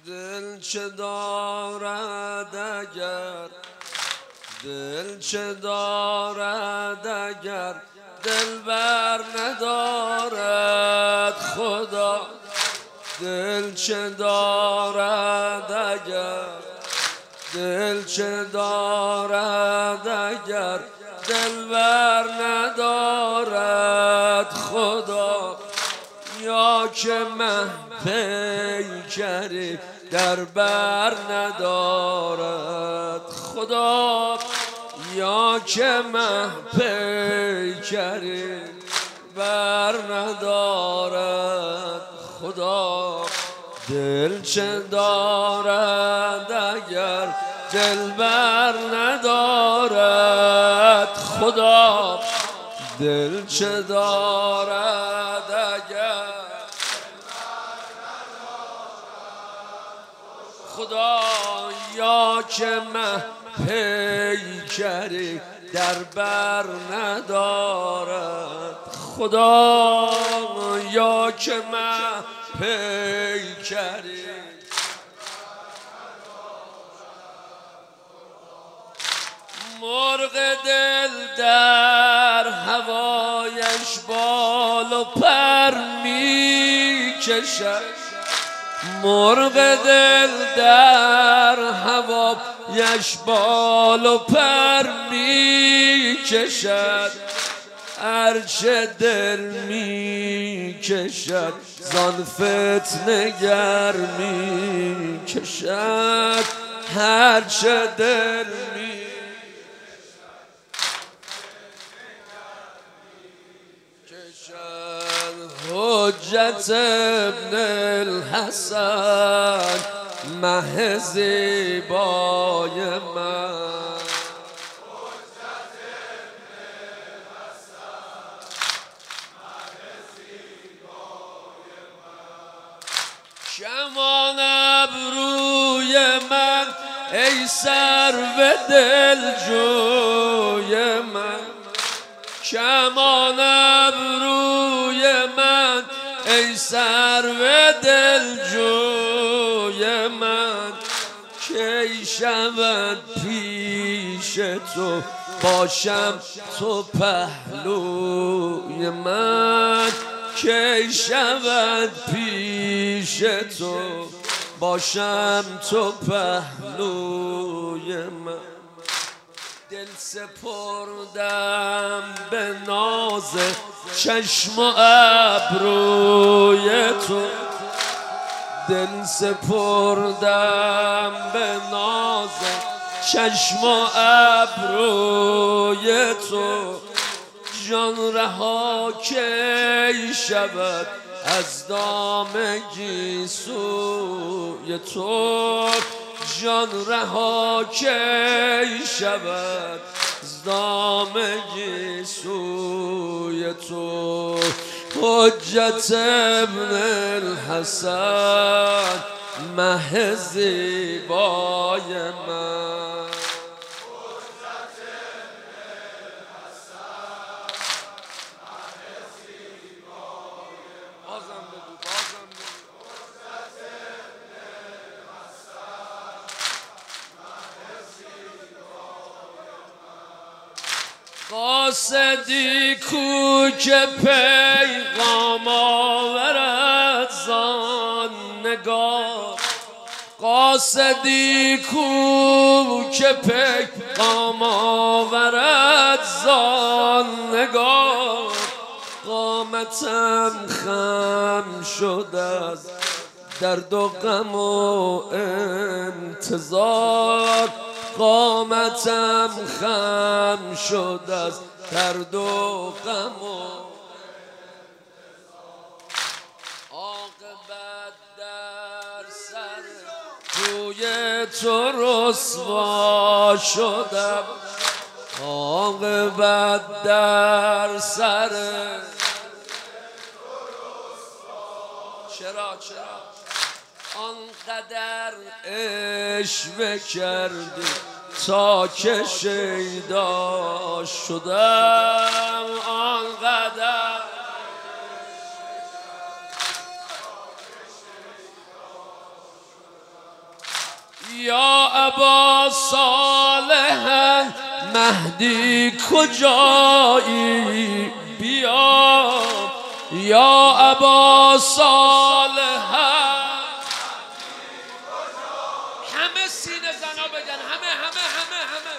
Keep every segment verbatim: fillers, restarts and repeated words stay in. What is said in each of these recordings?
دل چه دارد اگر دل چه دارد اگر دل بر ندارد خدا دل چه دارد اگر دل چه دارد اگر دل بر ندارد خدا یا که مه پیکری در بر ندارد خدا یا که مه پیکری بر ندارد خدا دل چه دارد اگر دل بر ندارد خدا دل چه دارد اگر خدا یا که مه پیکری در بر ندارد خدا یا که مه پیکری مرغ دل در هوایش بال و پر می کشد مرغ دل در هوایش بال و پر می کشد هرچه دل می کشد زان فتنه گر می کشد هرچه دل می حجت ابن الحسن مه زیبای من حجت ابن الحسن مه زیبای من کمان ابروی من ای سرو دلجوی من کمان ابروی من ای سرو دلجوی من کی شود پیش تو باشم تو پهلوی من کی شود پیش تو باشم تو پهلوی من دل سپردم به ناز چشم و ابروی تو دل سپردم به ناز چشم و ابروی تو جان رها کی شود از دام گیسوی تو جان رها کی شود از دام گیسوی تو حجت ابن الحسن مه زیبای من قاصدی کو که پیغام آورد زان نگار قاصدی کو که پیغام آورد زان نگار قامتم خم شد از درد و غم و انتظار قامتم خم شد از درد و غم و عاقبت در سر روی تو رسوا شدم عاقبت در سر چرا چرا آنقدر عشوه کردی تا که شیدا شدم آنقدر عشوه کردی تا که شیدا شدم. قاصدی کو که پیغام آورد زان نگار قاصدی کو که پیغام آورد زان نگار قامتم خم شد از درد و غم و انتظار قامتم خم شد از درد و غم و یا ابا صالح مهدی کجایی بیا یا ابا صالح همه سینه زنا بگن همه همه همه همه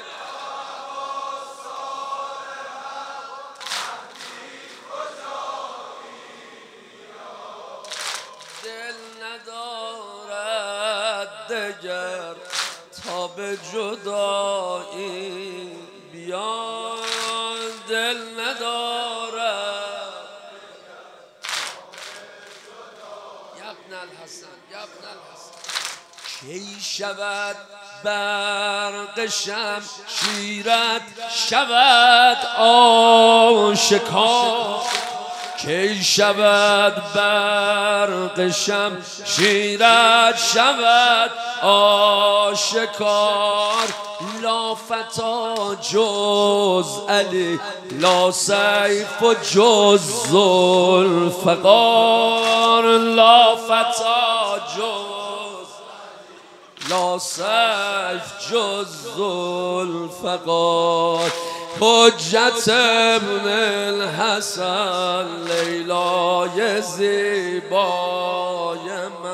دل ندارد دگر تا به جدایی بیا دل ندارد یبن الحسن یبن الحسن کی شود برق شمشیرت شود آشکار کی شود برق شمشیرت شود آشکار لا فتا جز علی لا سیف و جز ذوالفقار لا فتا جز لا سیف جز ذوالفقار حجت ابن الحسن لیلای زیبای من